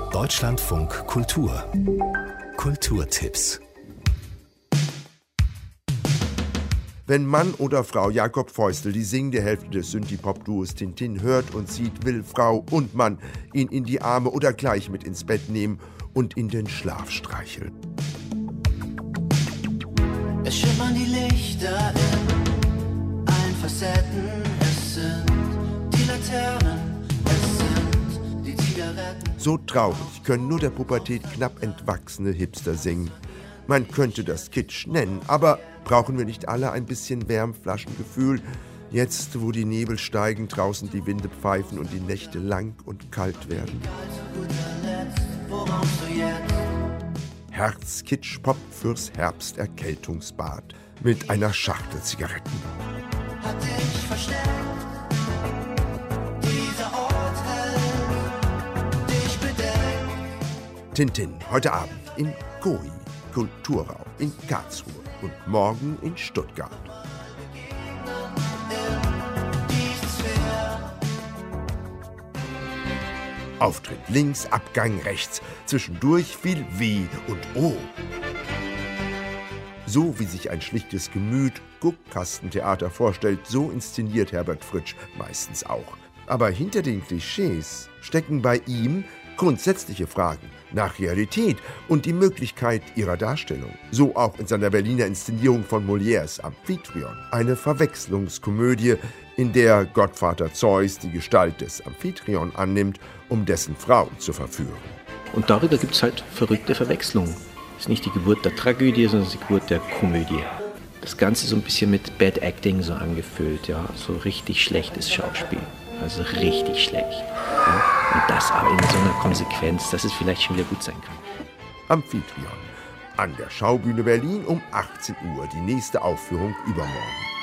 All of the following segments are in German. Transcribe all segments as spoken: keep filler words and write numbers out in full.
Deutschlandfunk Kultur. Kulturtipps. Wenn Mann oder Frau Jakob Feustel die singende Hälfte des Synthie-Pop-Duos Tintin hört und sieht, will Frau und Mann ihn in die Arme oder gleich mit ins Bett nehmen und in den Schlaf streicheln. Es schimmern die Lichter in allen Facetten. Es sind die Laternen, es sind die Zigaretten. So traurig können nur der Pubertät knapp entwachsene Hipster singen. Man könnte das Kitsch nennen, aber brauchen wir nicht alle ein bisschen Wärmflaschengefühl? Jetzt, wo die Nebel steigen, draußen die Winde pfeifen und die Nächte lang und kalt werden. Herz-Kitsch-Pop fürs Herbsterkältungsbad mit einer Schachtel Zigaretten. Hat dich versteckt, dieser Ort hält dich bedeckt. Tintin, heute Abend in Goi, Kulturraum in Karlsruhe und morgen in Stuttgart. Auftritt links, Abgang rechts, zwischendurch viel W und O. So wie sich ein schlichtes Gemüt Guckkastentheater vorstellt, so inszeniert Herbert Fritsch meistens auch. Aber hinter den Klischees stecken bei ihm grundsätzliche Fragen nach Realität und die Möglichkeit ihrer Darstellung. So auch in seiner Berliner Inszenierung von Molières Amphitryon. Eine Verwechslungskomödie, in der Gottvater Zeus die Gestalt des Amphitryon annimmt, um dessen Frau zu verführen. Und darüber gibt es halt verrückte Verwechslungen. Es ist nicht die Geburt der Tragödie, sondern die Geburt der Komödie. Das Ganze so ein bisschen mit Bad Acting so angefüllt, ja, so richtig schlechtes Schauspiel. Also richtig schlecht. Ja? Und das aber in so einer Konsequenz, dass es vielleicht schon wieder gut sein kann. Amphitryon. An der Schaubühne Berlin um achtzehn Uhr. Die nächste Aufführung übermorgen.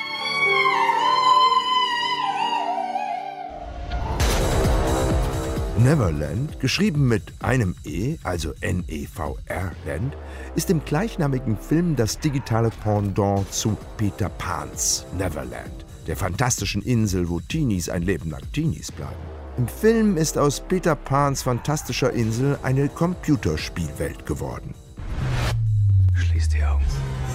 Neverland, geschrieben mit einem E, also N E V R Land, ist im gleichnamigen Film das digitale Pendant zu Peter Pans Neverland, der fantastischen Insel, wo Teenies ein Leben lang Teenies bleiben. Im Film ist aus Peter Pans fantastischer Insel eine Computerspielwelt geworden. Schließ die Augen.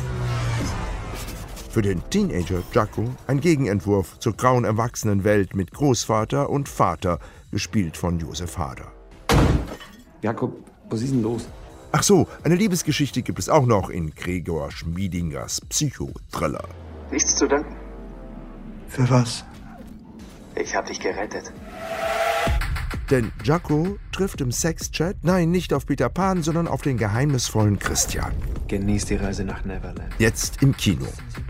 Für den Teenager Jaco ein Gegenentwurf zur grauen Erwachsenenwelt mit Großvater und Vater, gespielt von Josef Hader. Jakob, was ist denn los? Ach so, eine Liebesgeschichte gibt es auch noch in Gregor Schmiedingers Psychothriller. Nichts zu danken. Für was? Ich hab dich gerettet. Denn Jaco trifft im Sexchat, nein, nicht auf Peter Pan, sondern auf den geheimnisvollen Christian. Genieß die Reise nach Neverland. Jetzt im Kino.